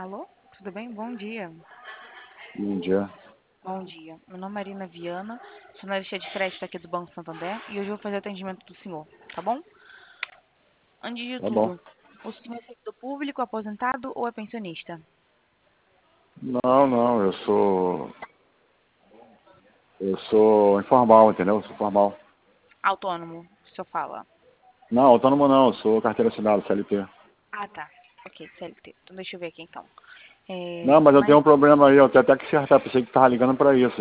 Alô? Tudo bem? Bom dia. Bom dia. Bom dia. Meu nome é Marina Viana, sou analista de crédito aqui do Banco Santander e hoje eu vou fazer atendimento do senhor, tá bom? Antes de Tá bom. tudo, o senhor é servidor público, aposentado ou é pensionista? Não, não, eu sou informal, entendeu? Eu sou formal. Autônomo, o senhor fala. Não, autônomo não, eu sou carteira assinada, CLT. Ah, tá. Ok, CLT. Então deixa eu ver aqui então. Não, mas eu tenho Mas um problema aí, eu tenho até que acertar, pensei que tava ligando pra isso.